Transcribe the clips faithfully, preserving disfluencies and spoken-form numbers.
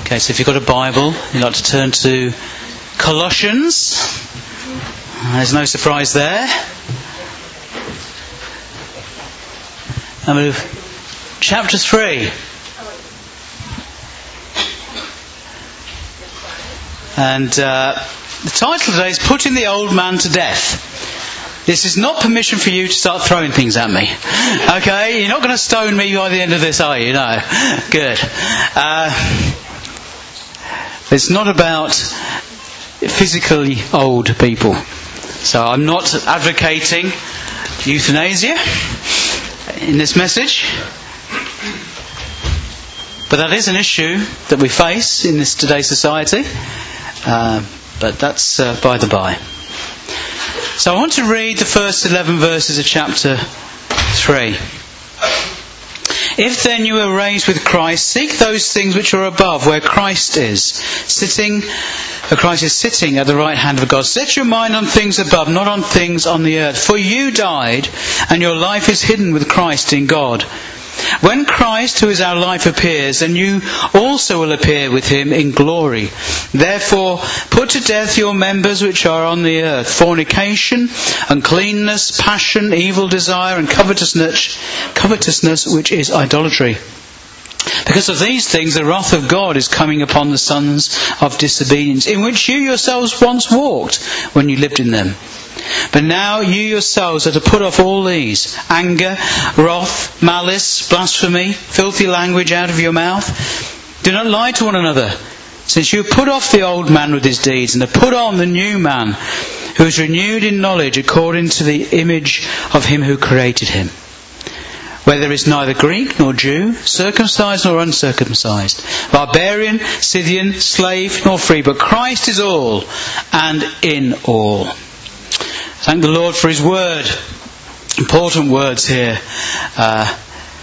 Okay, so if you've got a Bible, you'd like to turn to Colossians. There's no surprise there. And chapter three. And uh, the title today is Putting the Old Man to Death. This is not permission for you to start throwing things at me. Okay, you're not going to stone me by the end of this, are you? No. Good. Uh, it's not about physically old people. So I'm not advocating euthanasia in this message. But that is an issue that we face in this today's society. Uh, but that's uh, by the by. So I want to read the first eleven verses of chapter three. If then you were raised with Christ, seek those things which are above, where Christ is, sitting, where Christ is sitting at the right hand of God. Set your mind on things above, not on things on the earth. For you died, and your life is hidden with Christ in God. When Christ, who is our life, appears, then you also will appear with him in glory. Therefore, put to death your members which are on the earth: fornication, uncleanness, passion, evil desire, and covetousness, covetousness, which is idolatry. Because of these things the wrath of God is coming upon the sons of disobedience, in which you yourselves once walked when you lived in them. But now you yourselves are to put off all these: anger, wrath, malice, blasphemy, filthy language out of your mouth. Do not lie to one another, since you have put off the old man with his deeds, and have put on the new man, who is renewed in knowledge according to the image of him who created him. Where there is neither Greek nor Jew, circumcised nor uncircumcised, barbarian, Scythian, slave nor free, but Christ is all and in all. Thank the Lord for his word. Important words here. Uh,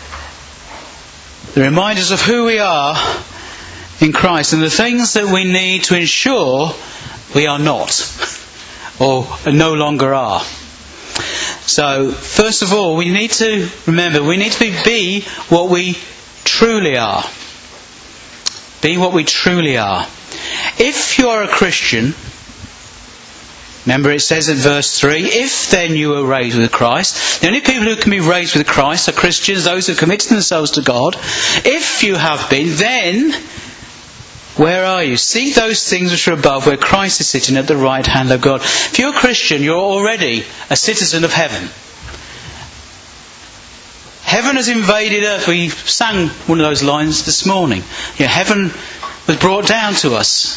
they remind us of who we are in Christ and the things that we need to ensure we are not, or no longer are. So, first of all, we need to remember, we need to be what we truly are. Be what we truly are. If you are a Christian, remember it says in verse three, if then you were raised with Christ. The only people who can be raised with Christ are Christians, those who commit themselves to God. If you have been, then where are you? Seek those things which are above, where Christ is sitting at the right hand of God. If you're a Christian, you're already a citizen of heaven. Heaven has invaded earth. We sang one of those lines this morning. Yeah, heaven was brought down to us.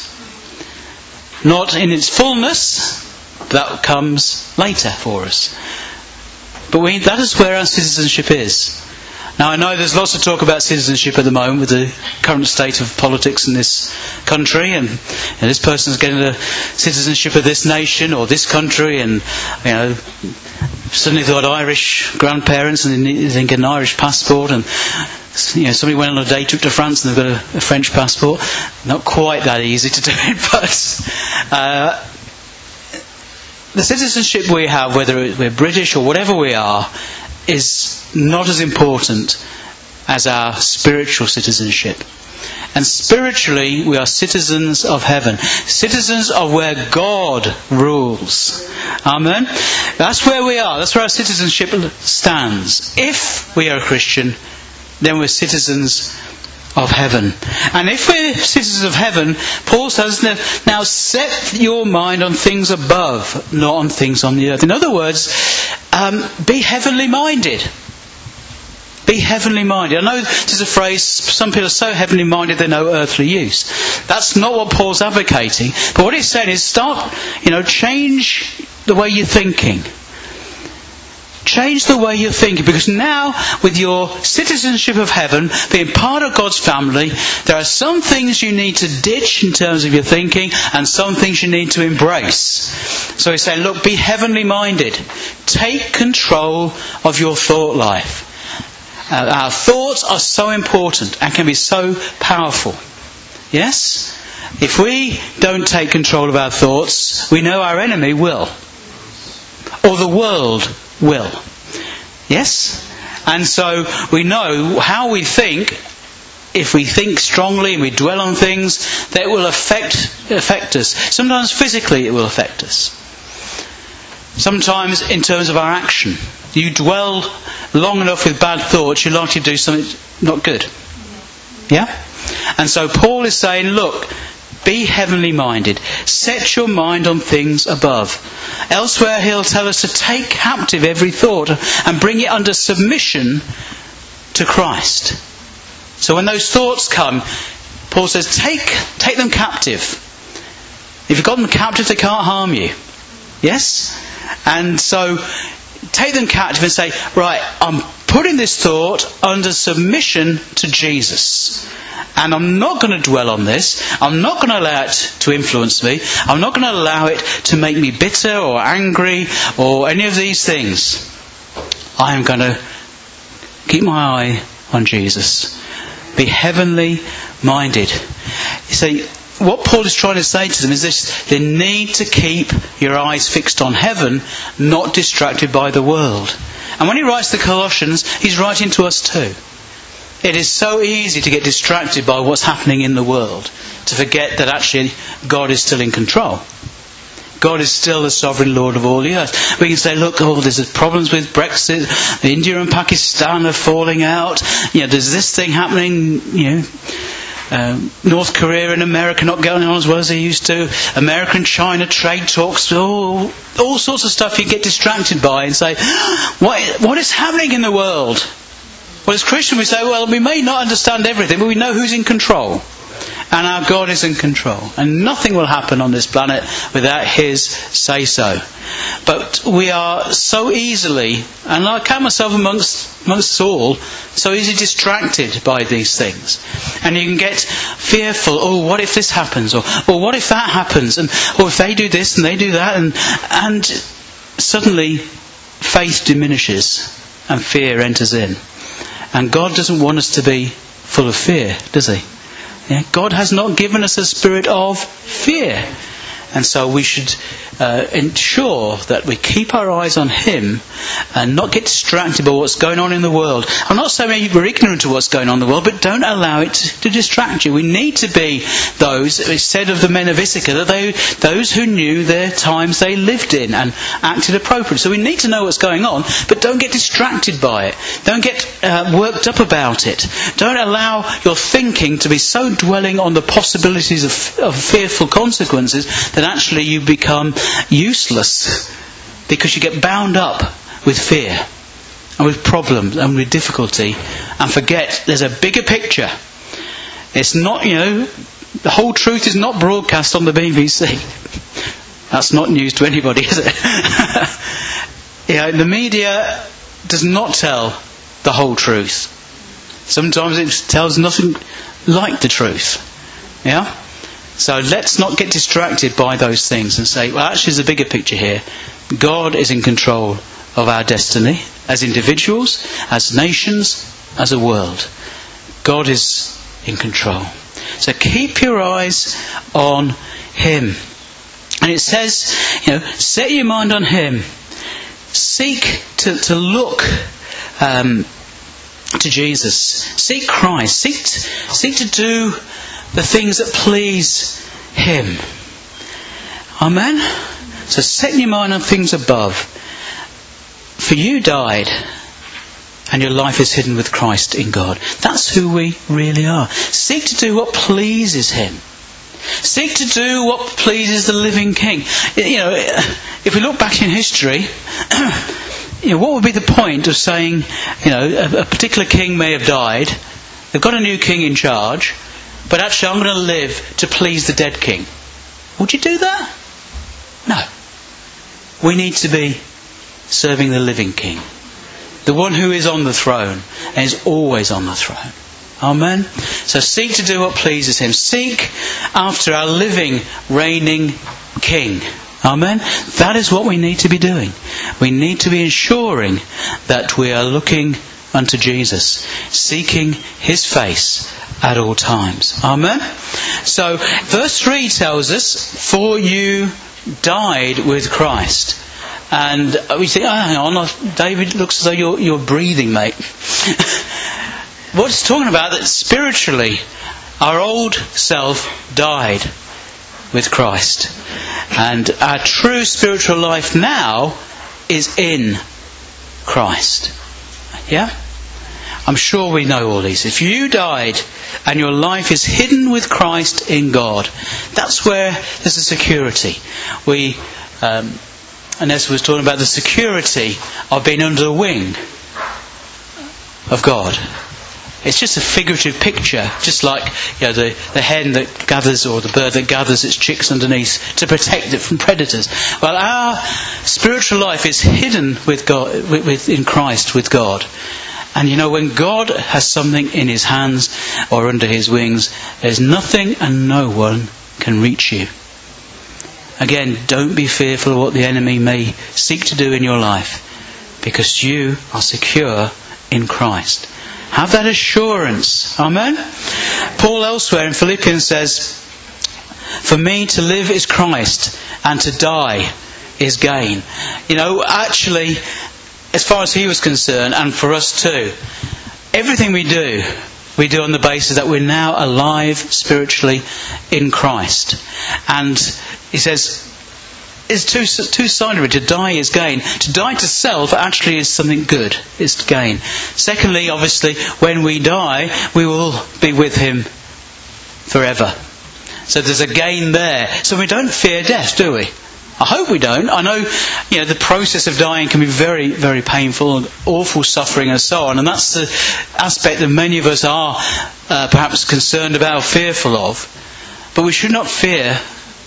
Not in its fullness, but that comes later for us. But we, that is where our citizenship is. Now I know there's lots of talk about citizenship at the moment with the current state of politics in this country, and, and this person's getting the citizenship of this nation or this country, and you know, suddenly they've got Irish grandparents and they think an Irish passport, and you know, somebody went on a day trip to France and they've got a, a French passport. Not quite that easy to do it, but uh, the citizenship we have, whether we're British or whatever we are, is not as important as our spiritual citizenship. And spiritually, we are citizens of heaven. Citizens of where God rules. Amen? That's where we are. That's where our citizenship stands. If we are a Christian, then we're citizens of heaven. And if we're citizens of heaven, Paul says, now set your mind on things above, not on things on the earth. In other words, um, be heavenly minded. Be heavenly minded. I know there's a phrase, some people are so heavenly minded they're no earthly use. That's not what Paul's advocating. But what he's saying is start, you know, change the way you're thinking. Change the way you're thinking, because now with your citizenship of heaven, being part of God's family, there are some things you need to ditch in terms of your thinking and some things you need to embrace. So he's saying, look, be heavenly minded. Take control of your thought life. Uh, our thoughts are so important and can be so powerful. Yes? If we don't take control of our thoughts, we know our enemy will. Or the world will. Yes? And so we know how we think if we think strongly and we dwell on things, that will affect affect us. Sometimes physically it will affect us. Sometimes in terms of our action. You dwell long enough with bad thoughts, you're likely to do something not good. Yeah? And so Paul is saying, look, be heavenly minded. Set your mind on things above. Elsewhere he'll tell us to take captive every thought and bring it under submission to Christ. So when those thoughts come, Paul says, take take them captive. If you've got them captive, they can't harm you. Yes? And so take them captive and say, right, I'm putting this thought under submission to Jesus. And I'm not going to dwell on this. I'm not going to allow it to influence me. I'm not going to allow it to make me bitter or angry or any of these things. I am going to keep my eye on Jesus. Be heavenly minded. So what Paul is trying to say to them is this: they need to keep your eyes fixed on heaven, not distracted by the world. And when he writes the Colossians, he's writing to us too. It is so easy to get distracted by what's happening in the world, to forget that actually God is still in control. God is still the sovereign Lord of all the earth. We can say, look, oh, there's problems with Brexit. India and Pakistan are falling out. You know, there's this thing happening. You know, um, North Korea and America not going on as well as they used to. America and China trade talks. Oh, all sorts of stuff you get distracted by and say, what what is happening in the world? Well, as Christians we say, well, we may not understand everything, but we know who's in control. And our God is in control. And nothing will happen on this planet without His say-so. But we are so easily, and I count myself amongst, amongst us all, so easily distracted by these things. And you can get fearful, oh, what if this happens? Or, or what if that happens? And or if they do this and they do that? And, and suddenly faith diminishes and fear enters in. And God doesn't want us to be full of fear, does He? Yeah, God has not given us a spirit of fear. And so we should uh, ensure that we keep our eyes on Him and not get distracted by what's going on in the world. I'm not saying we're ignorant of what's going on in the world, but don't allow it to distract you. We need to be those, it's said of the men of Issachar, that they, those who knew their times they lived in and acted appropriately. So we need to know what's going on, but don't get distracted by it. Don't get uh, worked up about it. Don't allow your thinking to be so dwelling on the possibilities of, of fearful consequences that actually you become useless because you get bound up with fear and with problems and with difficulty and forget there's a bigger picture. It's not, you know, the whole truth is not broadcast on the B B C. That's not news to anybody, is it? You know, the media does not tell the whole truth. Sometimes it tells nothing like the truth. Yeah? So let's not get distracted by those things and say, well, actually there's a bigger picture here. God is in control of our destiny as individuals, as nations, as a world. God is in control. So keep your eyes on Him. And it says, you know, set your mind on Him. Seek to, to look um, to Jesus. Seek Christ. Seek, seek to do the things that please Him. Amen? So set your mind on things above. For you died, and your life is hidden with Christ in God. That's who we really are. Seek to do what pleases Him. Seek to do what pleases the living King. You know, if we look back in history, you know, what would be the point of saying, you know, a, a particular king may have died, they've got a new king in charge, but actually I'm going to live to please the dead king. Would you do that? No. We need to be serving the living King. The one who is on the throne and is always on the throne. Amen? So seek to do what pleases Him. Seek after our living, reigning King. Amen? That is what we need to be doing. We need to be ensuring that we are looking unto Jesus, seeking His face at all times. Amen? So, verse three tells us, for you died with Christ. And we think, oh, hang on, David, looks as though you're, you're breathing, mate. what it's talking about, that spiritually our old self died with Christ. And our true spiritual life now is in Christ. Yeah? I'm sure we know all these. If you died and your life is hidden with Christ in God, that's where there's a security. We, um, Anessa was talking about the security of being under the wing of God. It's just a figurative picture, just like, you know, the, the hen that gathers, or the bird that gathers its chicks underneath to protect it from predators. Well, our spiritual life is hidden with God, with, with, in Christ with God. And you know, when God has something in his hands or under his wings, there's nothing and no one can reach you. Again, don't be fearful of what the enemy may seek to do in your life, because you are secure in Christ. Have that assurance. Amen? Paul elsewhere in Philippians says, "For me to live is Christ, and to die is gain." You know, actually, as far as he was concerned, and for us too, everything we do, we do on the basis that we're now alive spiritually in Christ. And he says, it's two, two sides of it. To die is gain. To die to self actually is something good. It's gain. Secondly, obviously, when we die, we will be with him forever. So there's a gain there. So we don't fear death, do we? I hope we don't. I know, you know, the process of dying can be very, very painful and awful suffering and so on. And that's the aspect that many of us are uh, perhaps concerned about or fearful of. But we should not fear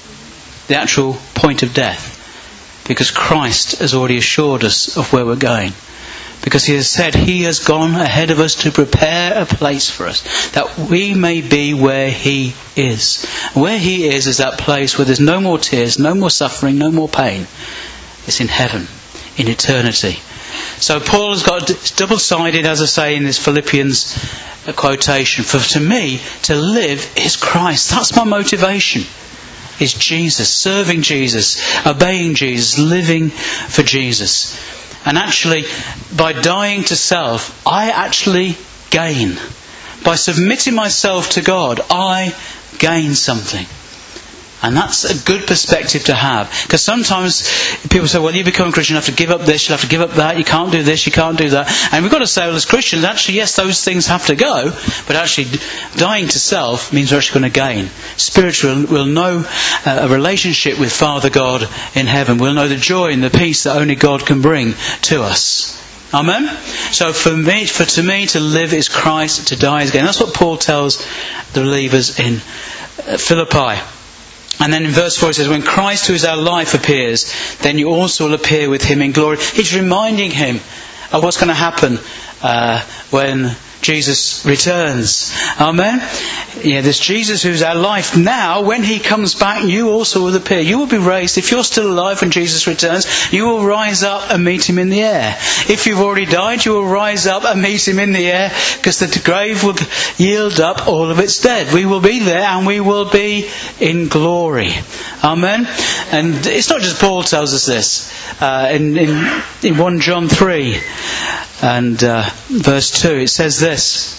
the actual point of death, because Christ has already assured us of where we're going. Because he has said he has gone ahead of us to prepare a place for us, that we may be where he is. Where he is is that place where there's no more tears, no more suffering, no more pain. It's in heaven, in eternity. So Paul has got, it's double-sided, as I say in this Philippians quotation. For to me, to live is Christ. That's my motivation. Is Jesus, serving Jesus, obeying Jesus, living for Jesus. And actually, by dying to self, I actually gain. By submitting myself to God, I gain something. And that's a good perspective to have. Because sometimes people say, well, you become a Christian, you have to give up this, you have to give up that, you can't do this, you can't do that. And we've got to say, well, as Christians, actually, yes, those things have to go. But actually, dying to self means we're actually going to gain. Spiritual, we'll know a relationship with Father God in heaven. We'll know the joy and the peace that only God can bring to us. Amen? So for me, for to me, to live is Christ, to die is gain. That's what Paul tells the believers in Philippi. And then in verse four it says, when Christ, who is our life, appears, then you also will appear with him in glory. He's reminding him of what's going to happen uh, when Jesus returns. Amen? Yeah, there's Jesus who's our life now. When he comes back, you also will appear. You will be raised. If you're still alive when Jesus returns, you will rise up and meet him in the air. If you've already died, you will rise up and meet him in the air, because the grave will yield up all of its dead. We will be there and we will be in glory. Amen? And it's not just Paul tells us this. Uh, in, in, in First John three and uh, verse two, it says this: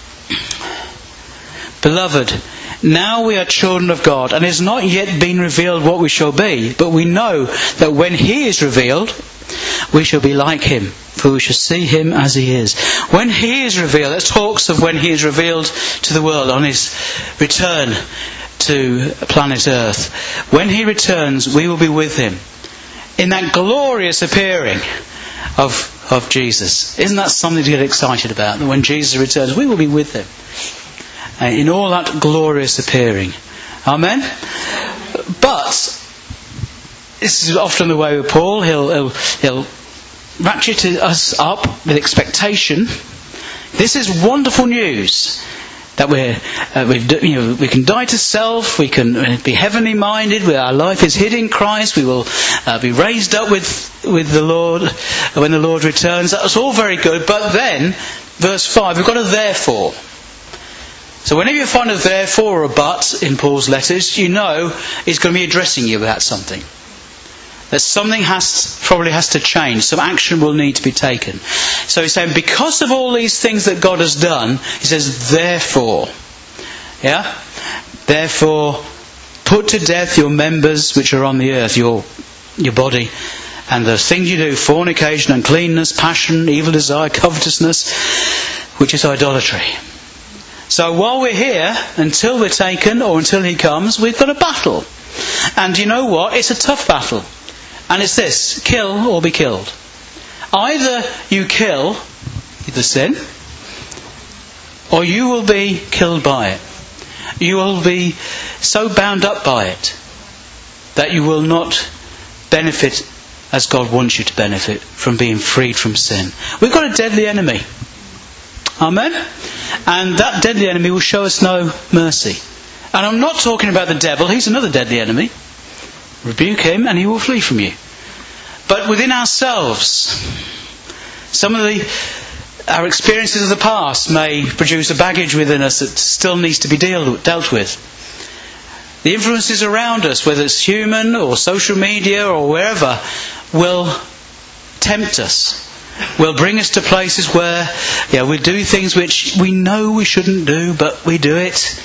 Beloved, now we are children of God, and it has not yet been revealed what we shall be, but we know that when he is revealed, we shall be like him, for we shall see him as he is. When he is revealed, it talks of when he is revealed to the world on his return to planet Earth. When he returns, we will be with him in that glorious appearing of of Jesus. Isn't that something to get excited about? That when Jesus returns, we will be with him uh, in all that glorious appearing. Amen? But this is often the way with Paul. He'll, he'll, he'll ratchet us up with expectation. This is wonderful news. That we're, uh, we've, you know, we can die to self, we can be heavenly minded, our life is hid in Christ, we will uh, be raised up with, with the Lord when the Lord returns. That's all very good, but then, verse five, we've got a therefore. So whenever you find a therefore or a but in Paul's letters, you know he's going to be addressing you about something. that something has probably has to change. Some action will need to be taken. So he's saying, because of all these things that God has done, he says, therefore, yeah, therefore, put to death your members which are on the earth, your your body, and the things you do, fornication, uncleanness, passion, evil desire, covetousness, which is idolatry. So while we're here, until we're taken or until he comes, we've got a battle. And you know what? It's a tough battle. And it's this: kill or be killed. Either you kill the sin, or you will be killed by it. You will be so bound up by it that you will not benefit as God wants you to benefit from being freed from sin. We've got a deadly enemy. Amen? And that deadly enemy will show us no mercy. And I'm not talking about the devil. He's another deadly enemy. Rebuke him and he will flee from you. But within ourselves, some of the our experiences of the past may produce a baggage within us that still needs to be deal, dealt with. The influences around us, whether it's human or social media or wherever, will tempt us. Will bring us to places where yeah, we do things which we know we shouldn't do, but we do it.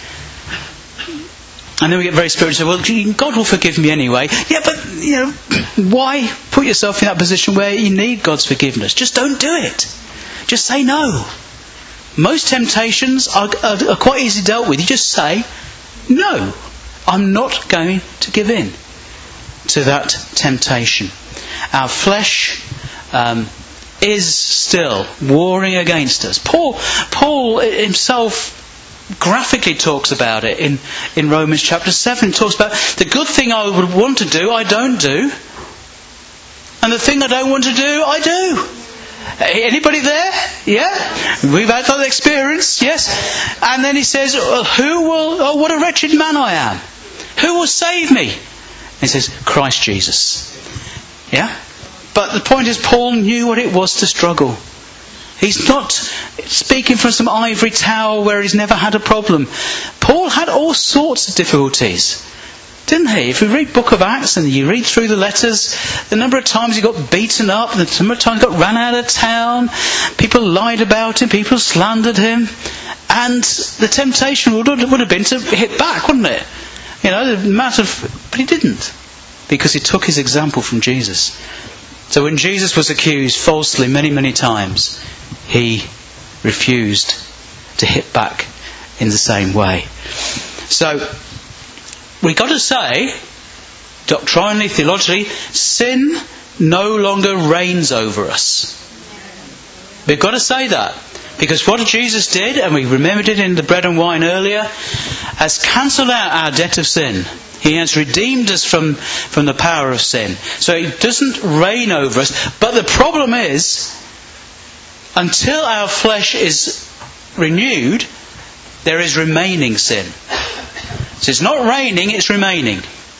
And then we get very spiritual. Well, God will forgive me anyway. Yeah, but you know, why put yourself in that position where you need God's forgiveness? Just don't do it. Just say no. Most temptations are, are, are quite easily dealt with. You just say, no, I'm not going to give in to that temptation. Our flesh um, is still warring against us. Paul, Paul himself graphically talks about it in, in Romans chapter seven. He talks about the good thing I would want to do, I don't do. And the thing I don't want to do, I do. Anybody there? Yeah? We've had that experience, yes? And then he says, well, who will, oh, what a wretched man I am. Who will save me? And he says, Christ Jesus. Yeah? But the point is, Paul knew what it was to struggle. He's not speaking from some ivory tower where he's never had a problem. Paul had all sorts of difficulties, didn't he? If you read Book of Acts and you read through the letters, the number of times he got beaten up, the number of times he got run out of town, people lied about him, people slandered him, and the temptation would, would have been to hit back, wouldn't it? You know, the matter of, but he didn't, because he took his example from Jesus. So when Jesus was accused falsely many, many times, he refused to hit back in the same way. So we've got to say, doctrinally, theologically, sin no longer reigns over us. We've got to say that. Because what Jesus did, and we remembered it in the bread and wine earlier, has cancelled out our debt of sin. He has redeemed us from, from the power of sin. So it doesn't reign over us. But the problem is, until our flesh is renewed, there is remaining sin. So it's not reigning, it's remaining.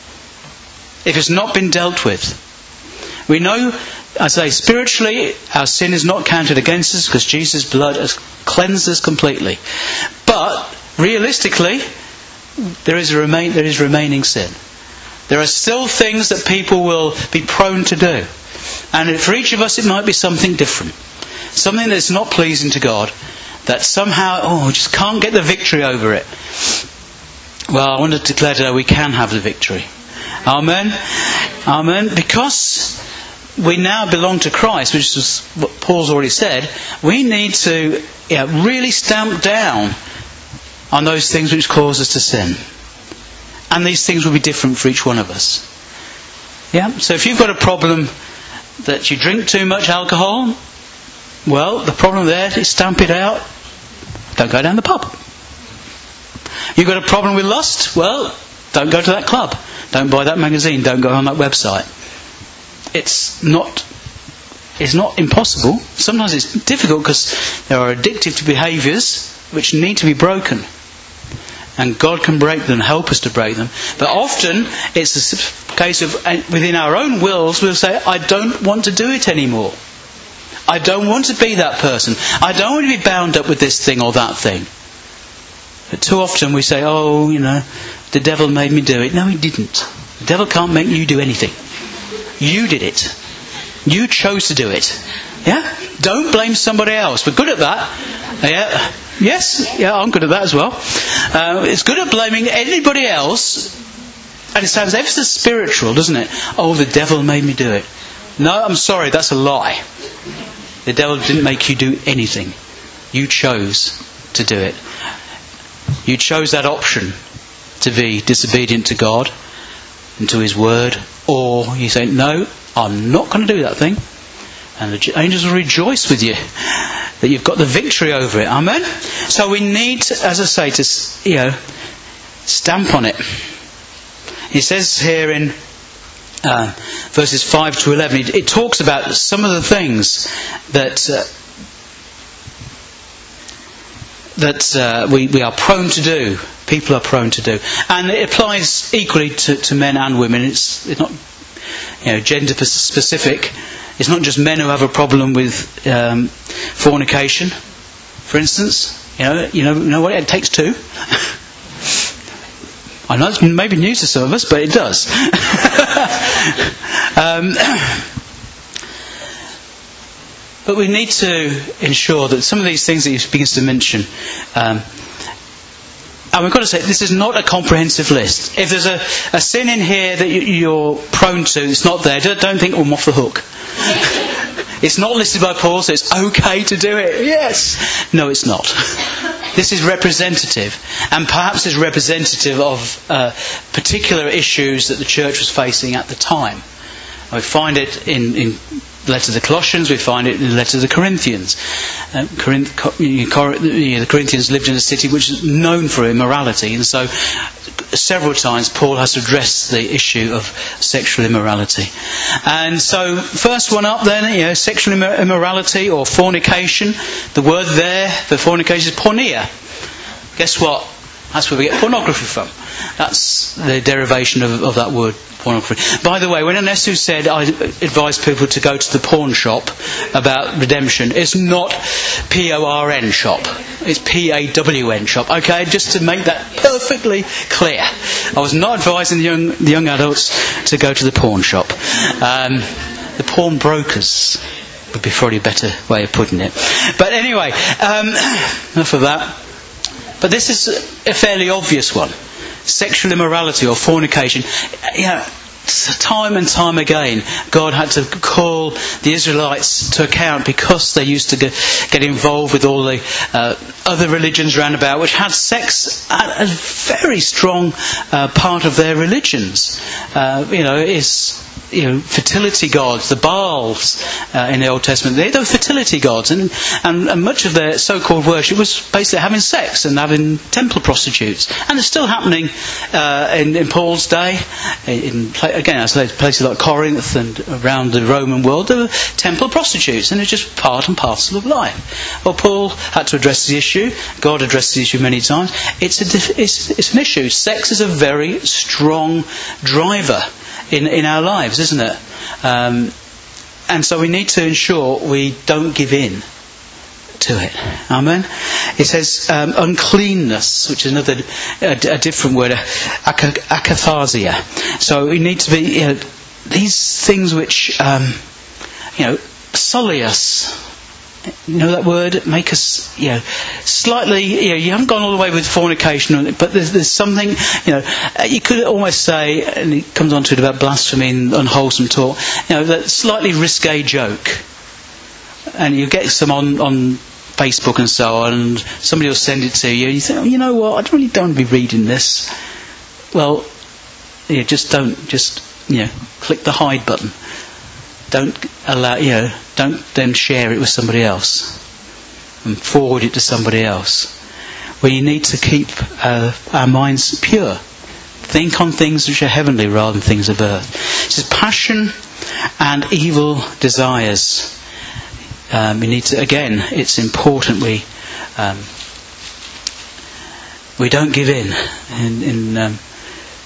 If it's not been dealt with. We know, I say, spiritually, our sin is not counted against us because Jesus' blood has cleansed us completely. But realistically, there is a remain there is remaining sin. There are still things that people will be prone to do. And for each of us it might be something different. Something that's not pleasing to God. That somehow, oh, we just can't get the victory over it. Well, I want to declare today we can have the victory. Amen. Amen. Because we now belong to Christ, which is what Paul's already said, we need to yeah, really stamp down on those things which cause us to sin. And these things will be different for each one of us. Yeah? So if you've got a problem that you drink too much alcohol, well, the problem there is stamp it out. Don't go down the pub. You've got a problem with lust? Well, don't go to that club. Don't buy that magazine. Don't go on that website. It's not it's not impossible. Sometimes it's difficult because there are addictive behaviours which need to be broken. And God can break them, help us to break them. But often it's a case of within our own wills we'll say, I don't want to do it anymore. I don't want to be that person. I don't want to be bound up with this thing or that thing. But too often we say, oh, you know, the devil made me do it. No, he didn't. The devil can't make you do anything. You did it. You chose to do it. Yeah? Don't blame somebody else. We're good at that. Yeah. Yes? Yeah, I'm good at that as well. Uh, it's good at blaming anybody else. And it sounds ever so spiritual, doesn't it? Oh, the devil made me do it. No, I'm sorry, that's a lie. The devil didn't make you do anything. You chose to do it. You chose that option to be disobedient to God and to His word. Or you say, no, I'm not going to do that thing. And the angels will rejoice with you that you've got the victory over it. Amen? So we need, as I say, to, you know, stamp on it. He says here in uh, verses five to eleven, it, it talks about some of the things that uh, that uh, we, we are prone to do. People are prone to do. And it applies equally to, to men and women. It's, it's not, you know, gender specific. It's not just men who have a problem with um, fornication, for instance. You know, you know, you know what? It takes two. I know it's maybe news to some of us, but it does. um, but we need to ensure that some of these things that he begins to mention, um, and we've got to say, this is not a comprehensive list. If there's a, a sin in here that you're prone to, it's not there, don't think, oh, I'm off the hook. It's not listed by Paul, so it's okay to do it. Yes. No, it's not. This is representative, and perhaps is representative of uh, particular issues that the church was facing at the time. And we find it in, in the letter to the Colossians, we find it in the letter to the Corinthians. Uh, Corinth, you know, the Corinthians lived in a city which is known for immorality, and so several times Paul has to address the issue of sexual immorality. And so, first one up then, you know, sexual immorality or fornication. The word there for fornication is porneia. Guess what? That's where we get pornography from. That's the derivation of, of that word, pornography. By the way, when Anesu said I advise people to go to the pawn shop about redemption, it's not P O R N shop. It's P A W N shop. Okay, just to make that perfectly clear. I was not advising the young, the young adults to go to the pawn shop. Um, the pawn brokers would be probably a better way of putting it. But anyway, um, enough of that. But this is a fairly obvious one. Sexual immorality or fornication. You know, time and time again, God had to call the Israelites to account because they used to get, get involved with all the uh, other religions round about, which had sex a, a very strong uh, part of their religions. Uh, you know, it's you know, fertility gods, the Baals uh, in the Old Testament, they were fertility gods, and, and and much of their so-called worship was basically having sex and having temple prostitutes, and it's still happening uh, in, in Paul's day. In, in again, I say places like Corinth and around the Roman world, there were temple prostitutes, and it's just part and parcel of life. Well, Paul had to address the issue. God addressed the issue many times. It's a it's, it's an issue. Sex is a very strong driver in in our lives, isn't it? Um, and so we need to ensure we don't give in to it. Amen. It says um, uncleanness, which is another a, a different word, ak- akatharsia. So we need to be, you know, these things which um, you know sully us. You know that word? Make us, you know, slightly, you know, you haven't gone all the way with fornication, but there's, there's something, you know, you could almost say, and it comes on to it about blasphemy and unwholesome talk, you know, that slightly risque joke. And you get some on, on Facebook and so on, and somebody will send it to you, and you think, oh, you know what, I really don't want to be reading this. Well, yeah, just don't, just, you know, click the hide button. Don't allow, you know, don't then share it with somebody else and forward it to somebody else. We need to keep uh, our minds pure. Think on things which are heavenly rather than things of earth. It says passion and evil desires. Um, we need to, again, it's important we um, we don't give in. In, in um,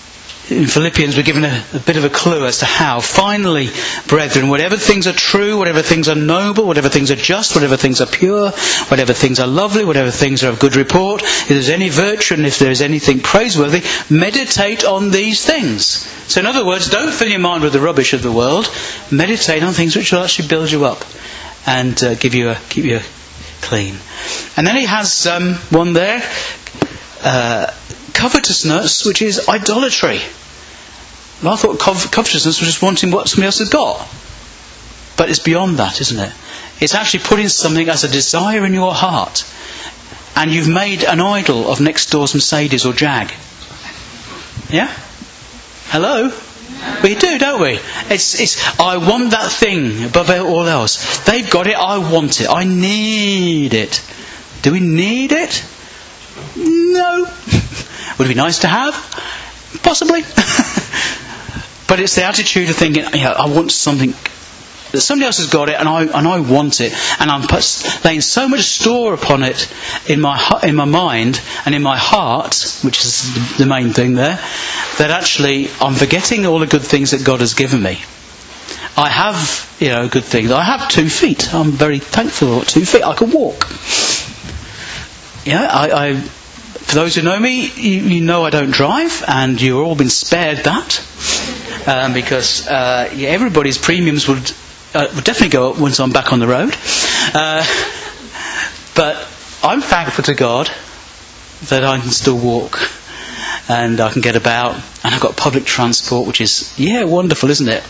in Philippians we're given a, a bit of a clue as to how. Finally, brethren, whatever things are true, whatever things are noble, whatever things are just, whatever things are pure, whatever things are lovely, whatever things are of good report, if there's any virtue and if there is anything praiseworthy, meditate on these things. So in other words, don't fill your mind with the rubbish of the world. Meditate on things which will actually build you up and uh, give you a, keep you clean. And then he has um, one there, uh, covetousness, which is idolatry. Well, I thought cov- covetousness was just wanting what somebody else has got. But it's beyond that, isn't it? It's actually putting something as a desire in your heart. And you've made an idol of next door's Mercedes or Jag. Yeah? Hello? We do, don't we? It's, it's, I want that thing above all else. They've got it, I want it. I need it. Do we need it? No. Would it be nice to have? Possibly. But it's the attitude of thinking, yeah, I want something that somebody else has got it, and I and I want it, and I'm laying so much store upon it in my in my mind and in my heart, which is the main thing there, that actually I'm forgetting all the good things that God has given me. I have, you know, good things. I have two feet. I'm very thankful for two feet. I can walk. Yeah, I. I For those who know me, you, you know I don't drive, and you've all been spared that, um, because uh, yeah, everybody's premiums would, uh, would definitely go up once I'm back on the road. Uh, but I'm thankful to God that I can still walk, and I can get about, and I've got public transport, which is, yeah, wonderful, isn't it?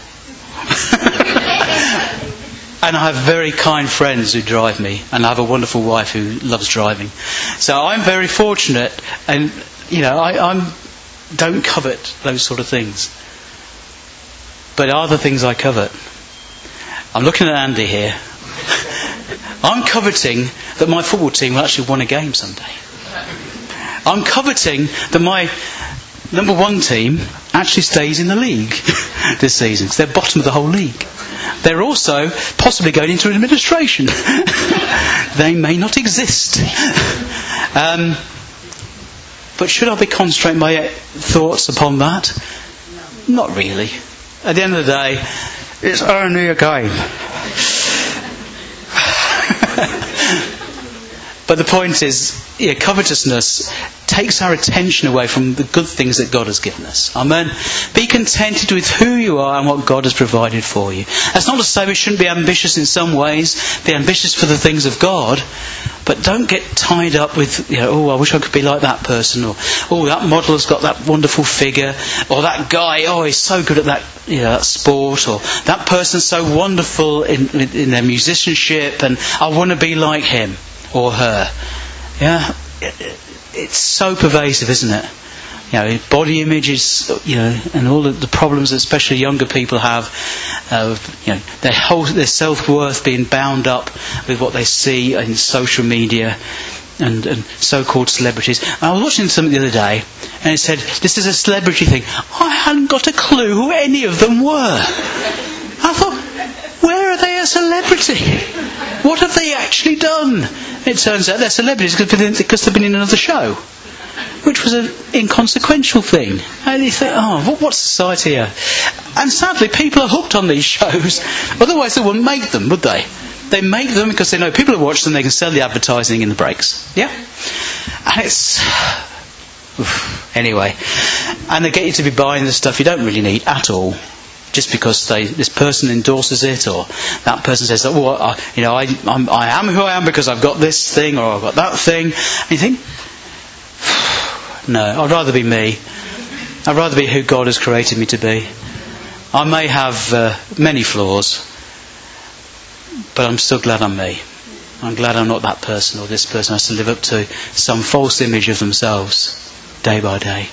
And I have very kind friends who drive me, and I have a wonderful wife who loves driving. So I'm very fortunate, and you know, I I'm, don't covet those sort of things. But are the things I covet? I'm looking at Andy here. I'm coveting that my football team will actually win a game someday. I'm coveting that my number one team actually stays in the league this season, because they're bottom of the whole league. They're also possibly going into administration. They may not exist. Um, but should I be concentrating my thoughts upon that? Not really. At the end of the day, it's only a game. But the point is, yeah, covetousness takes our attention away from the good things that God has given us. Amen. Be contented with who you are and what God has provided for you. That's not to say we shouldn't be ambitious in some ways, be ambitious for the things of God, but don't get tied up with, you know, oh, I wish I could be like that person, or oh, that model has got that wonderful figure, or that guy, oh, he's so good at that, you know, that sport, or that person's so wonderful in, in their musicianship, and I want to be like him or her. Yeah, it's so pervasive, isn't it? You know, body images, you know, and all of the problems that especially younger people have. Uh, you know, their whole their self-worth being bound up with what they see in social media and, and so-called celebrities. I was watching something the other day, and it said, "This is a celebrity thing." I hadn't got a clue who any of them were. I thought, where are they a celebrity? What have they actually done? It turns out they're celebrities because they've been in another show, which was an inconsequential thing. And you think, oh, what, what's society here? And sadly, people are hooked on these shows. Otherwise, they wouldn't make them, would they? They make them because they know people have watched them, they can sell the advertising in the breaks. Yeah? And it's... Oof, anyway. And they get you to be buying the stuff you don't really need at all, just because they, this person endorses it, or that person says, "Oh, I, you know, I, I'm, I am who I am because I've got this thing or I've got that thing." And you think, no, I'd rather be me. I'd rather be who God has created me to be. I may have uh, many flaws, but I'm still glad I'm me. I'm glad I'm not that person or this person has to live up to some false image of themselves day by day.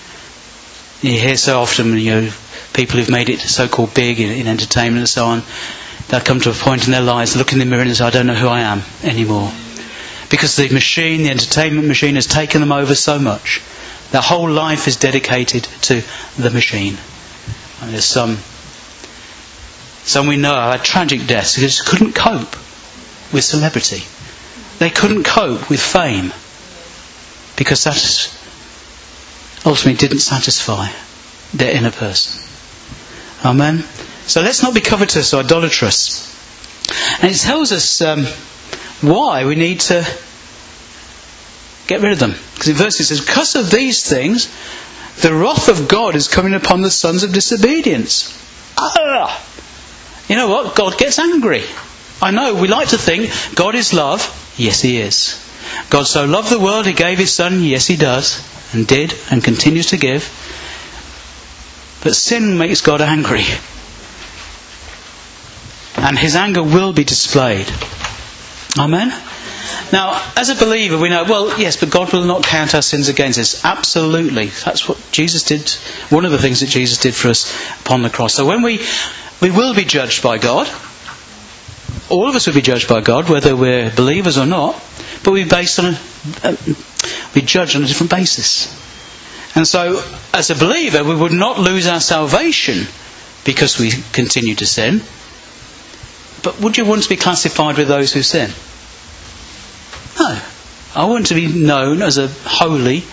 You hear so often, you know, people who've made it so-called big in, in entertainment and so on, they'll come to a point in their lives, look in the mirror and say, I don't know who I am anymore. Because the machine, the entertainment machine, has taken them over so much. Their whole life is dedicated to the machine. And there's some, some we know had tragic deaths because they couldn't cope with celebrity. They couldn't cope with fame because that ultimately didn't satisfy. their inner person. Amen. So let's not be covetous or idolatrous. And it tells us um, why we need to get rid of them. Because in verse it says, because of these things, the wrath of God is coming upon the sons of disobedience. Ah! You know what? God gets angry. I know, we like to think God is love. Yes, he is. God so loved the world, he gave his son. Yes, he does. And did, and continues to give. But sin makes God angry. And his anger will be displayed. Amen? Now, as a believer, we know, well, yes, but God will not count our sins against us. Absolutely. That's what Jesus did. One of the things that Jesus did for us upon the cross. So when we, we will be judged by God. All of us will be judged by God, whether we're believers or not. But we're based on a, uh, we judge on a different basis. And so, as a believer, we would not lose our salvation because we continue to sin. But would you want to be classified with those who sin? No. I want to be known as a holy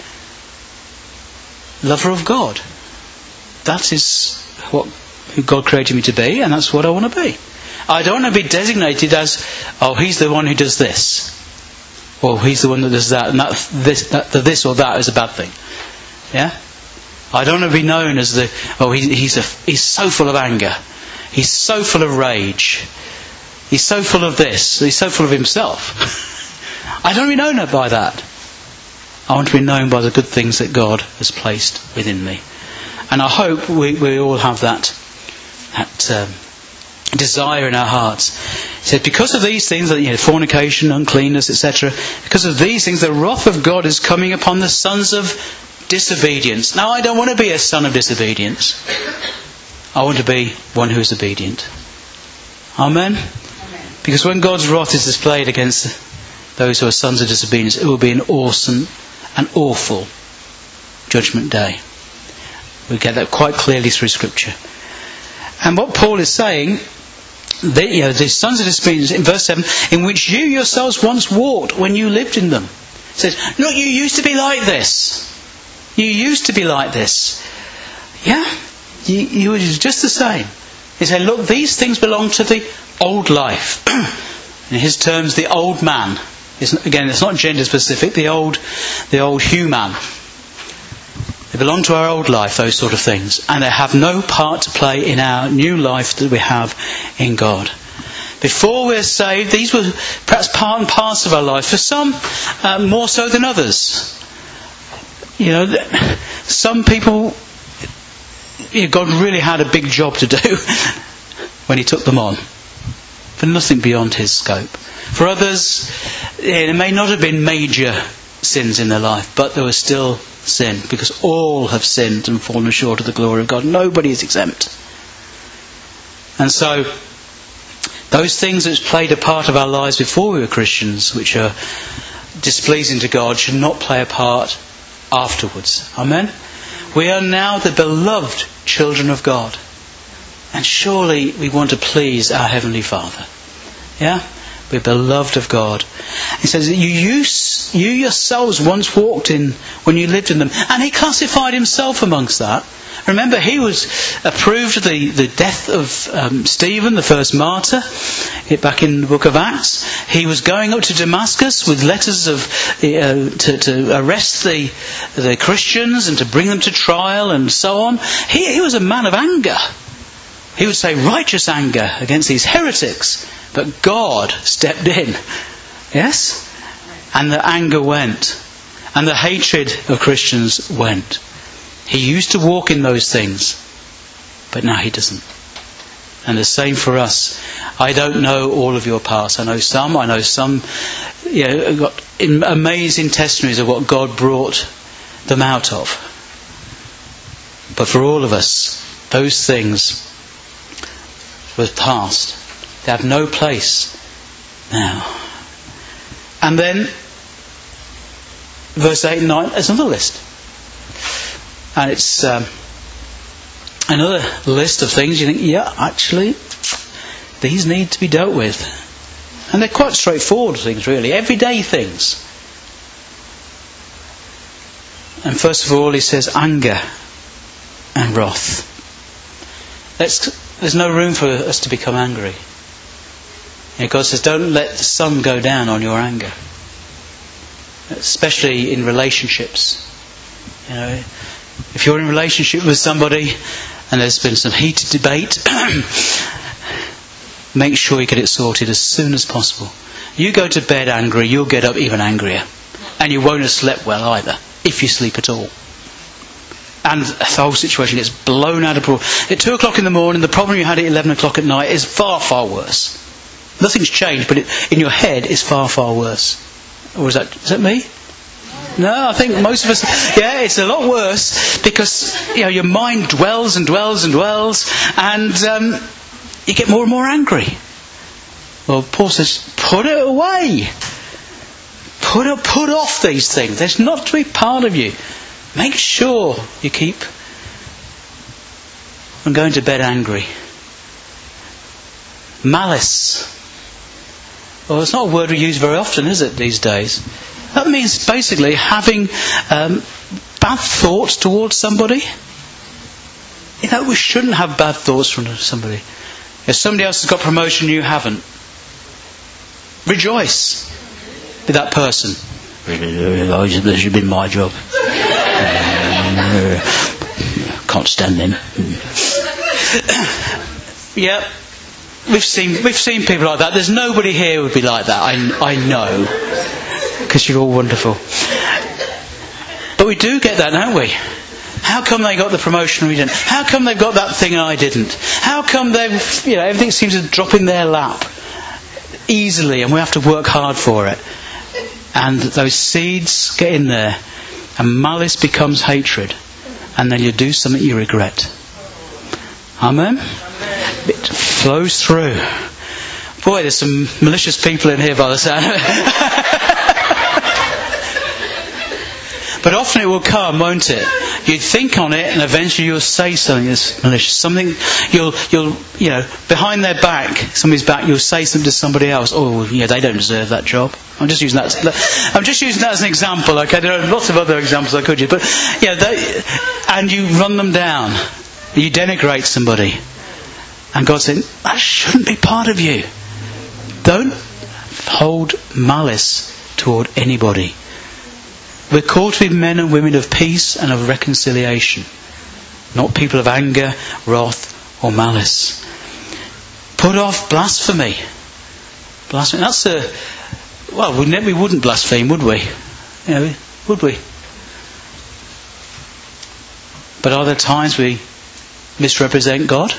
lover of God. That is what who God created me to be, and that's what I want to be. I don't want to be designated as, oh, he's the one who does this, or he's the one that does that, and that this, that, the this or that is a bad thing. Yeah. I don't want to be known as the, oh, he, he's a, he's so full of anger, he's so full of rage, he's so full of this, he's so full of himself. I don't want to be known by that. I want to be known by the good things that God has placed within me. And I hope we, we all have that that um, desire in our hearts. It says, because of these things, you know, fornication, uncleanness, et cetera, because of these things, the wrath of God is coming upon the sons of disobedience. Now, I don't want to be a son of disobedience. I want to be one who is obedient. Amen? Amen. Because when God's wrath is displayed against those who are sons of disobedience, it will be an awesome and awful judgment day. We get that quite clearly through Scripture. And what Paul is saying, that, you know, the sons of disobedience, in verse seven, in which you yourselves once walked when you lived in them. It says, look, you used to be like this. You used to be like this. Yeah? You, you were just the same. He said, look, these things belong to the old life. In his terms, the old man. It's, again, it's not gender specific, the old, the old human. They belong to our old life, those sort of things. And they have no part to play in our new life that we have in God. Before we're saved, these were perhaps part and parcel of our life. For some, uh, more so than others. You know, some people, you know, God really had a big job to do when he took them on. For nothing beyond his scope. For others, it may not have been major sins in their life, but there was still sin, because all have sinned and fallen short of the glory of God. Nobody is exempt. And so, those things that played a part of our lives before we were Christians, which are displeasing to God, should not play a part afterwards. Amen? We are now the beloved children of God. And surely we want to please our Heavenly Father. Yeah? We're beloved of God. He says that you, use, you yourselves once walked in when you lived in them. And he classified himself amongst that. Remember, he was approved of the, the death of um, Stephen, the first martyr, back in the book of Acts. He was going up to Damascus with letters of uh, to, to arrest the, the Christians and to bring them to trial and so on. He, he was a man of anger. He would say righteous anger against these heretics. But God stepped in. Yes? And the anger went. And the hatred of Christians went. He used to walk in those things. But now he doesn't. And the same for us. I don't know all of your past. I know some. I know some, you know, got amazing testimonies of what God brought them out of. But for all of us, those things were past. They have no place now. And then, verse eight and nine, there's another list. And it's um, another list of things you think, yeah, actually, these need to be dealt with. And they're quite straightforward things, really. Everyday things. And first of all, he says anger. and wrath. Let's, there's no room for us to become angry. You know, God says, don't let the sun go down on your anger. Especially in relationships. You know, if you're in a relationship with somebody and there's been some heated debate, make sure you get it sorted as soon as possible. You go to bed angry, you'll get up even angrier. And you won't have slept well either, if you sleep at all. And the whole situation gets blown out of proportion. At two o'clock in the morning, the problem you had at eleven o'clock at night is far, far worse. Nothing's changed, but it, in your head it's far, far worse. Or is that, is that me? No, I think most of us, yeah, it's a lot worse because, you know, your mind dwells and dwells and dwells and um, you get more and more angry. Well, Paul says, put it away. Put, it, put off these things. There's not to be part of you. Make sure you keep from going to bed angry. Malice. Well, it's not a word we use very often, is it, these days? That means basically having um, bad thoughts towards somebody. You know, we shouldn't have bad thoughts from somebody. If somebody else has got promotion and you haven't, rejoice with that person. This should have been my job. Can't stand them. Yeah, we've seen we've seen people like that. There's nobody here who would be like that. I I know, because you're all wonderful. But we do get that, don't we? How come they got the promotion and we didn't? How come they've got that thing and I didn't? How come they've, you know, everything seems to drop in their lap easily and we have to work hard for it? And those seeds get in there and malice becomes hatred, and then you do something you regret. Amen? It flows through. Boy, there's some malicious people in here by the sound of it. But often it will come, won't it? You think on it, and eventually you'll say something that's malicious. Something you'll, you'll, you know, behind their back, somebody's back, you'll say something to somebody else. Oh, yeah, they don't deserve that job. I'm just using that. I'm just using that as an example. Okay, there are lots of other examples I could use, but yeah, they, and you run them down. You denigrate somebody, and God said that shouldn't be part of you. Don't hold malice toward anybody. We're called to be men and women of peace and of reconciliation, not people of anger, wrath, or malice. Put off blasphemy. Blasphemy. That's a well. We we wouldn't blaspheme, would we? You know, would we? But are there times we misrepresent God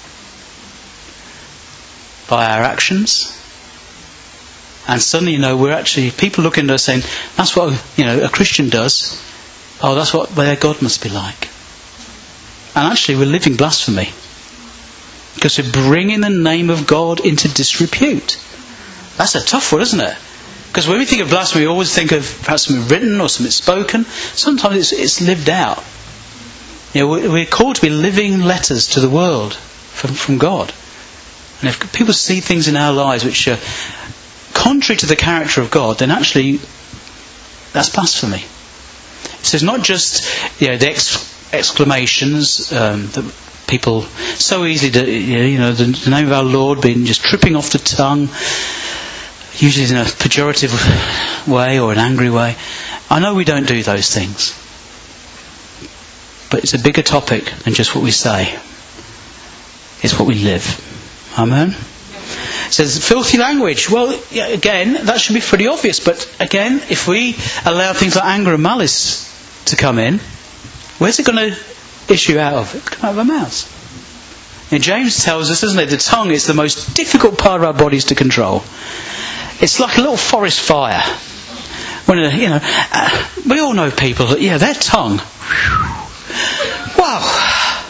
by our actions? And suddenly, you know, we're actually, people looking at us saying, that's what, you know, a Christian does. Oh, that's what their God must be like. And actually, we're living blasphemy. Because we're bringing the name of God into disrepute. That's a tough one, isn't it? Because when we think of blasphemy, we always think of perhaps something written or something spoken. Sometimes it's, it's lived out. You know, we're called to be living letters to the world from, from God. And if people see things in our lives which are contrary to the character of God, then actually that's blasphemy. So it's not just, you know, the ex- exclamations um, that people so easily do, you know, the, the name of our Lord being just tripping off the tongue, usually in a pejorative way or an angry way. I know we don't do those things, but it's a bigger topic than just what we say. It's what we live. Amen. It says filthy language. Well, yeah, again, that should be pretty obvious. But again, if we allow things like anger and malice to come in, where's it going to issue out of? It come out of our mouths. And James tells us, doesn't it, the tongue is the most difficult part of our bodies to control. It's like a little forest fire. When you know, uh, we all know people that, yeah, their tongue. Whew, wow.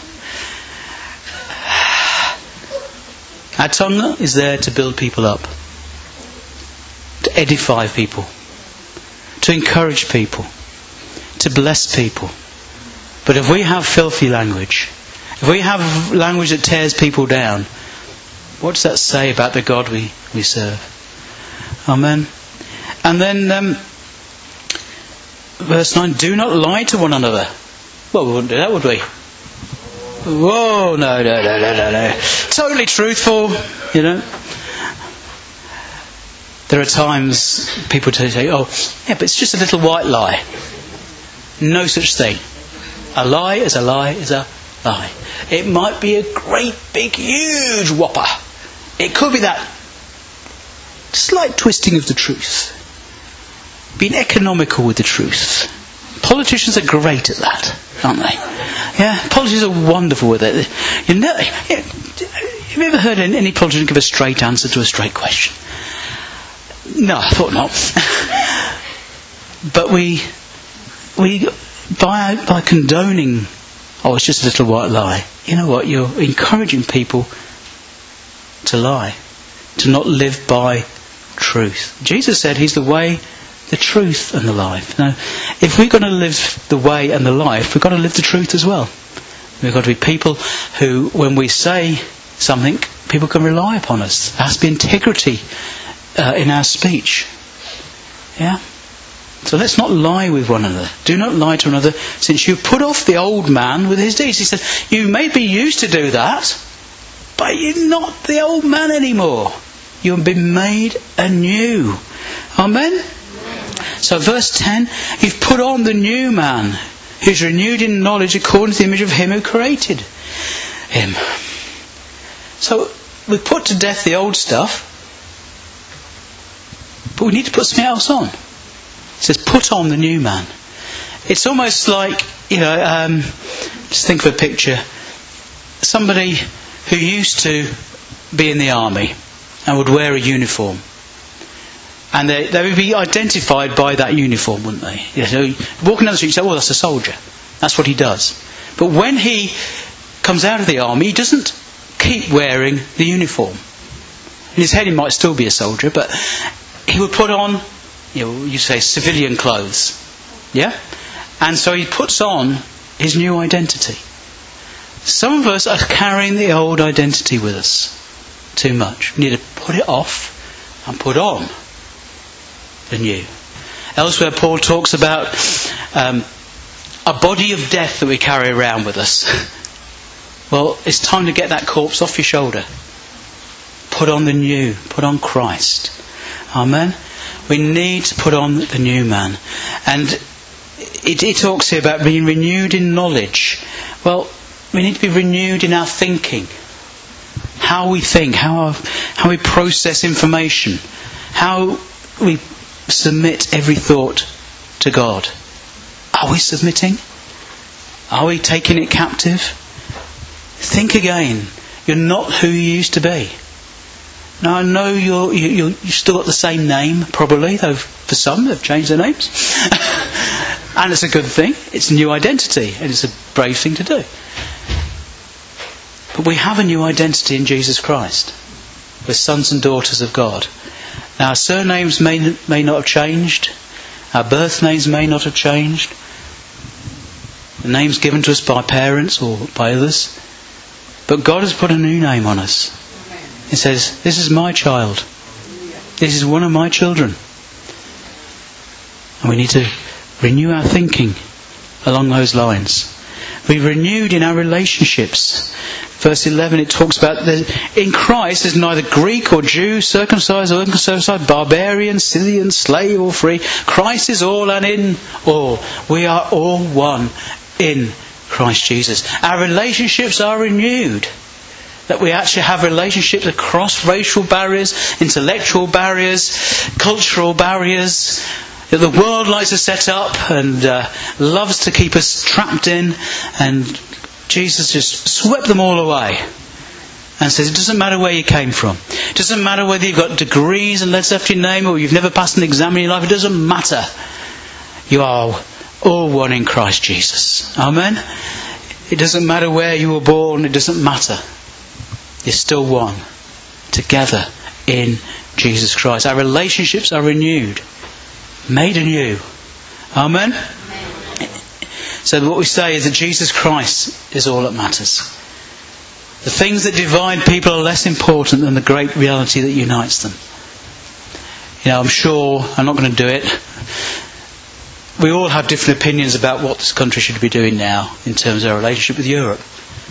Our tongue is there to build people up, to edify people, to encourage people, to bless people. But if we have filthy language, if we have language that tears people down, what does that say about the God we, we serve? Amen. And then um, verse nine, do not lie to one another. Well, we wouldn't do that, would we? Whoa, no, no, no, no, no, no. Totally truthful, you know. There are times people say, oh, yeah, but it's just a little white lie. No such thing. A lie is a lie is a lie. It might be a great, big, huge whopper. It could be that slight twisting of the truth. Being economical with the truth. Politicians are great at that, aren't they? Yeah, politicians are wonderful with it. You know, have you ever heard any politician give a straight answer to a straight question? No, I thought not. But we, we by by condoning, oh, it's just a little white lie. You know what? You're encouraging people to lie, to not live by truth. Jesus said He's the way, the truth and the life. Now, if we're going to live the way and the life, we've got to live the truth as well. We've got to be people who, when we say something, people can rely upon us. There has to be integrity uh, in our speech. Yeah? So let's not lie with one another. Do not lie to one another, since you put off the old man with his deeds. He said, you may be used to do that, but you're not the old man anymore. You have been made anew. Amen? So verse ten, you've put on the new man, who's renewed in knowledge according to the image of Him who created him. So we put to death the old stuff, but we need to put something else on. It says, put on the new man. It's almost like, you know, um, just think of a picture. Somebody who used to be in the army and would wear a uniform. And they, they would be identified by that uniform, wouldn't they? You know, walking down the street, you say, oh, that's a soldier. That's what he does. But when he comes out of the army, he doesn't keep wearing the uniform. In his head, he might still be a soldier, but he would put on, you know, you say civilian clothes. Yeah? And so he puts on his new identity. Some of us are carrying the old identity with us too much. We need to put it off and put on the new. Elsewhere, Paul talks about um, a body of death that we carry around with us. Well, it's time to get that corpse off your shoulder. Put on the new. Put on Christ. Amen? We need to put on the new man. And it, it talks here about being renewed in knowledge. Well, we need to be renewed in our thinking. How we think, how, our, how we process information, how we submit every thought to God. Are we submitting? Are we taking it captive? Think again. You're not who you used to be. Now I know you're, you, you're, you've still got the same name, probably, though for some they've changed their names. And it's a good thing. It's a new identity, and it's a brave thing to do. But we have a new identity in Jesus Christ. We're sons and daughters of God. Now, our surnames may, may not have changed. Our birth names may not have changed. The names given to us by parents or by others. But God has put a new name on us. He says, this is my child. This is one of my children. And we need to renew our thinking along those lines. Be renewed in our relationships. Verse eleven, it talks about the, in Christ there's neither Greek or Jew, circumcised or uncircumcised, barbarian, Scythian, slave or free. Christ is all and in all. We are all one in Christ Jesus. Our relationships are renewed. That we actually have relationships across racial barriers, intellectual barriers, cultural barriers, that the world likes to set up and uh, loves to keep us trapped in, and Jesus just swept them all away and says it doesn't matter where you came from, it doesn't matter whether you've got degrees and letters after your name or you've never passed an exam in your life, it doesn't matter. You are all one in Christ Jesus. Amen. It doesn't matter where you were born, it doesn't matter. You're still one together in Jesus Christ. Our relationships are renewed, made anew. Amen? Amen. So what we say is that Jesus Christ is all that matters. The things that divide people are less important than the great reality that unites them. You know, I'm sure, I'm not going to do it. We all have different opinions about what this country should be doing now in terms of our relationship with Europe.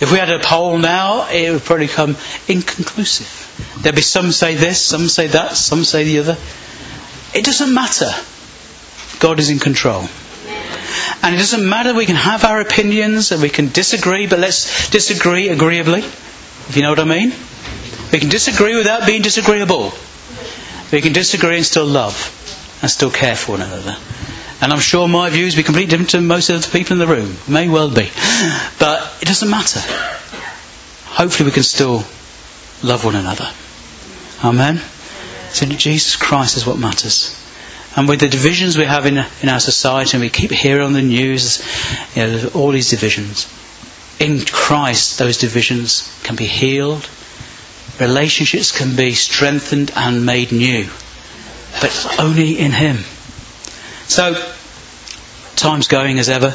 If we had a poll now, it would probably come inconclusive. There'd be some say this, some say that, some say the other. It doesn't matter. God is in control. And it doesn't matter, we can have our opinions and we can disagree, but let's disagree agreeably, if you know what I mean. We can disagree without being disagreeable. We can disagree and still love and still care for one another. And I'm sure my views will be completely different to most of the people in the room. May well be. But it doesn't matter. Hopefully we can still love one another. Amen? So Jesus Christ is what matters. And with the divisions we have in in our society, and we keep hearing on the news, you know, all these divisions. In Christ, those divisions can be healed. Relationships can be strengthened and made new. But it's only in Him. So, time's going as ever.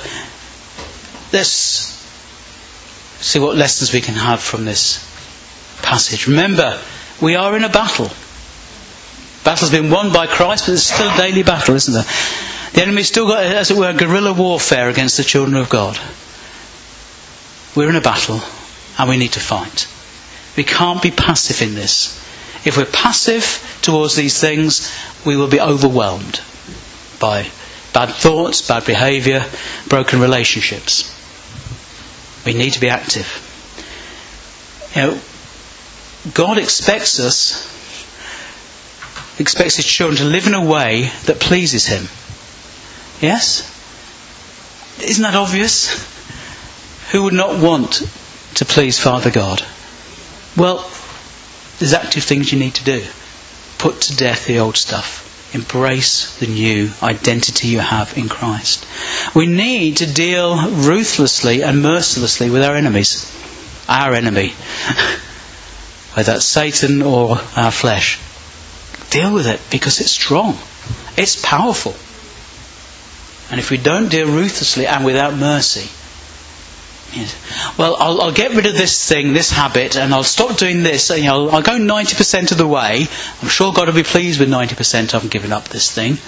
Let's see what lessons we can have from this passage. Remember, we are in a battle. Battle's been won by Christ, but there's still a daily battle, isn't there? The enemy's still got, as it were, guerrilla warfare against the children of God. We're in a battle, and we need to fight. We can't be passive in this. If we're passive towards these things, we will be overwhelmed by bad thoughts, bad behaviour, broken relationships. We need to be active. You know, God expects us, expects His children to live in a way that pleases Him. Yes? Isn't that obvious? Who would not want to please Father God? Well, there's active things you need to do. Put to death the old stuff. Embrace the new identity you have in Christ. We need to deal ruthlessly and mercilessly with our enemies. Our enemy. Whether that's Satan or our flesh. Deal with it because it's strong. It's powerful. And if we don't deal ruthlessly and without mercy, well, I'll, I'll get rid of this thing, this habit, and I'll stop doing this. You know, I'll go ninety percent of the way. I'm sure God will be pleased with ninety percent. I've given up this thing.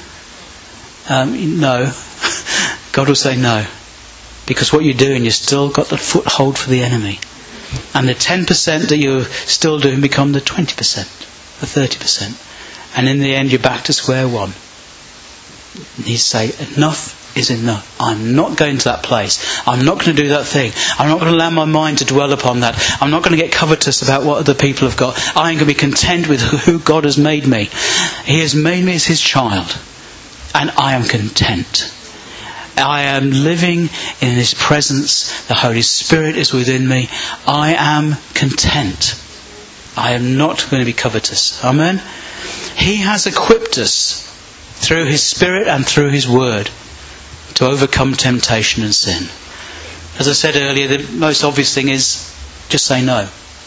Um, no. God will say no. Because what you're doing, you've still got the foothold for the enemy. And the ten percent that you're still doing become the twenty percent, the thirty percent. And in the end, you're back to square one. And He say, enough is enough. I'm not going to that place. I'm not going to do that thing. I'm not going to allow my mind to dwell upon that. I'm not going to get covetous about what other people have got. I am going to be content with who God has made me. He has made me as His child. And I am content. I am living in His presence. The Holy Spirit is within me. I am content. I am not going to be covetous. Amen? He has equipped us through His Spirit and through His Word to overcome temptation and sin. As I said earlier, the most obvious thing is just say no.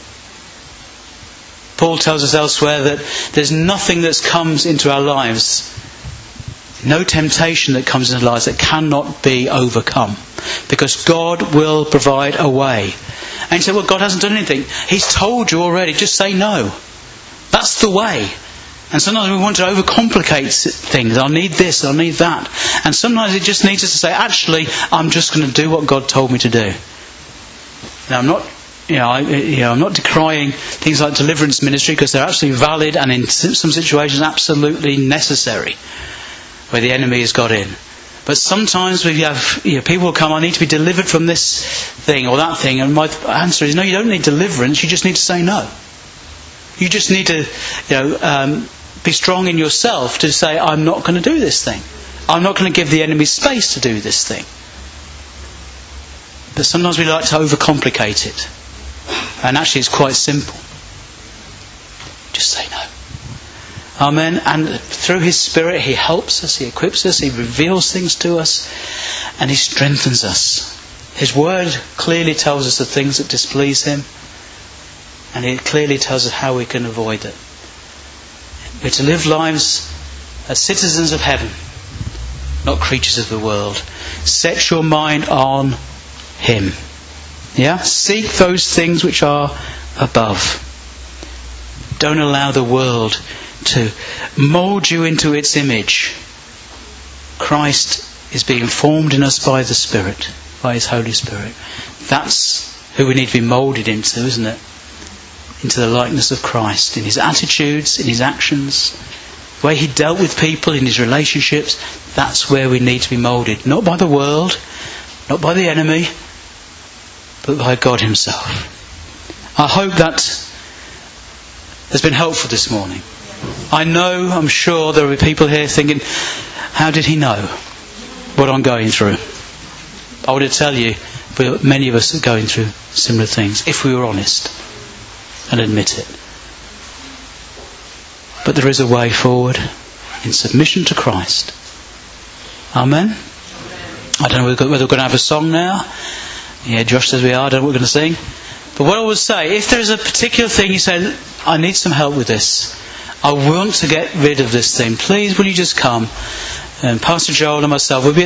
Paul tells us elsewhere that there's nothing that comes into our lives, no temptation that comes into our lives that cannot be overcome. Because God will provide a way. And you say, well, God hasn't done anything. He's told you already, just say no. That's the way. And sometimes we want to overcomplicate things. I need this, I need that. And sometimes it just needs us to say, actually, I'm just going to do what God told me to do. Now, I'm not, you know, I, you know, I'm not decrying things like deliverance ministry because they're absolutely valid and in some situations absolutely necessary, where the enemy has got in. But sometimes we have, you know, people will come, I need to be delivered from this thing or that thing. And my answer is, no, you don't need deliverance. You just need to say no. You just need to, you know, um, be strong in yourself to say, I'm not going to do this thing. I'm not going to give the enemy space to do this thing. But sometimes we like to overcomplicate it. And actually it's quite simple. Just say no. Amen. And through His Spirit, He helps us, He equips us, He reveals things to us, and He strengthens us. His Word clearly tells us the things that displease Him, and it clearly tells us how we can avoid it. We're to live lives as citizens of heaven, not creatures of the world. Set your mind on Him. Yeah? Seek those things which are above. Don't allow the world to mould you into its image. Christ is being formed in us by the Spirit, by His Holy Spirit. That's who we need to be moulded into, isn't it? Into the likeness of Christ, in his attitudes, in his actions, the way he dealt with people, in his relationships. That's where we need to be moulded. Not by the world, not by the enemy, but by God himself. I hope that has been helpful this morning. I know, I'm sure there will be people here thinking, how did he know what I'm going through? I want to tell you, but many of us are going through similar things, if we were honest and admit it. But there is a way forward in submission to Christ. Amen? I don't know whether we're going to have a song now. Yeah, Josh says we are. I don't know what we're going to sing. But what I would say, if there is a particular thing you say, I need some help with this, I want to get rid of this thing, please will you just come? And Pastor Joel and myself will be